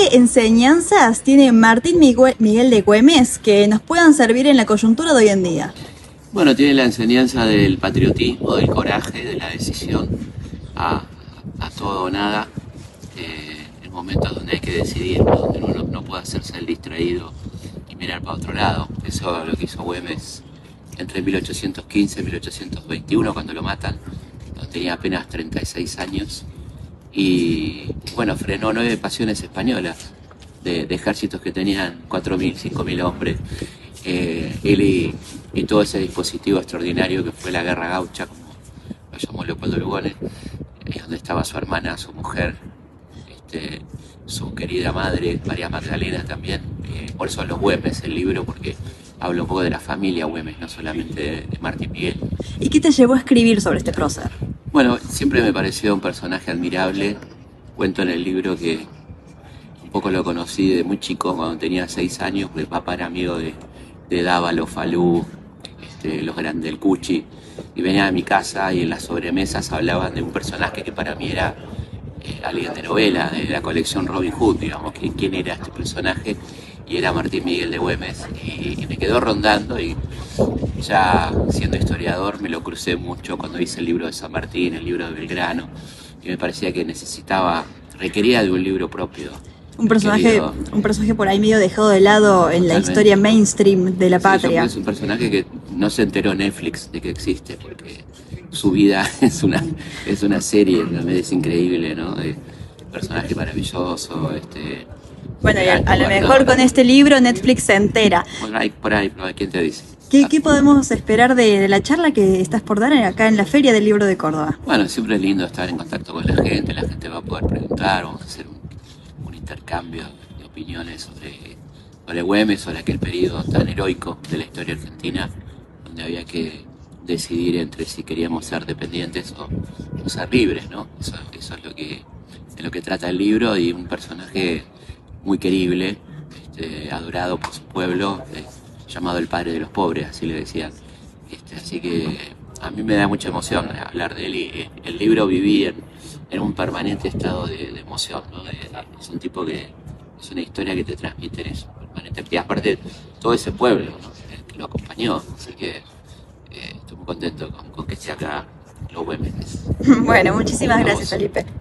¿Qué enseñanzas tiene Martín Miguel de Güemes que nos puedan servir en la coyuntura de hoy en día? Bueno, tiene la enseñanza del patriotismo, del coraje, de la decisión a, a todo o nada, en momentos donde hay que decidir, ¿no? Donde uno no puede hacerse el distraído y mirar para otro lado. Eso es lo que hizo Güemes entre 1815 y 1821, cuando lo matan, cuando tenía apenas 36 años. Y bueno, frenó 9 pasiones españolas de ejércitos que tenían 4.000, 5.000 hombres. Él y todo ese dispositivo extraordinario que fue la guerra gaucha, como lo llamó Leopoldo Lugones, donde estaba su hermana, su mujer, su querida madre, María Magdalena también. Por eso Los Güemes, el libro, porque habla un poco de la familia Güemes, no solamente de Martín Miguel. ¿Y qué te llevó a escribir sobre este prócer? Bueno, siempre me pareció un personaje admirable. Cuento en el libro que un poco lo conocí de muy chico, cuando tenía 6 años, porque papá era amigo de Dávalo, Falú, los grandes del Cuchi, y venía a mi casa y en las sobremesas hablaban de un personaje que para mí era alguien de novela, de la colección Robin Hood, digamos, que quién era este personaje, y era Martín Miguel de Güemes, y me quedó rondando, y ya siendo historiador me lo crucé mucho cuando hice el libro de San Martín, el libro de Belgrano, y me parecía que requería de un libro propio. Un personaje por ahí medio dejado de lado en la historia mainstream de la patria. Es un personaje que no se enteró Netflix de que existe, porque su vida es una serie, realmente es increíble, ¿no? Personaje maravilloso. Bueno, y a lo mejor con este libro Netflix se entera. Por ahí, ¿quién te dice? ¿Qué podemos esperar de la charla que estás por dar acá en la Feria del Libro de Córdoba? Bueno, siempre es lindo estar en contacto con la gente va a poder preguntar, vamos a hacer un intercambio de opiniones sobre Güemes, sobre aquel periodo tan heroico de la historia argentina, donde había que decidir entre si queríamos ser dependientes o ser libres, ¿no? Eso es de lo que trata el libro, y un personaje muy querible, adorado por su pueblo, llamado el padre de los pobres, así le decían. Así que a mí me da mucha emoción hablar de él, y el libro viví en un permanente estado de emoción, ¿no? Es un tipo que es una historia que te transmite eso, permanente. Y aparte todo ese pueblo, ¿no? Que lo acompañó, así que estoy muy contento con que esté acá Los Güemes. Bueno, muchísimas gracias, Felipe.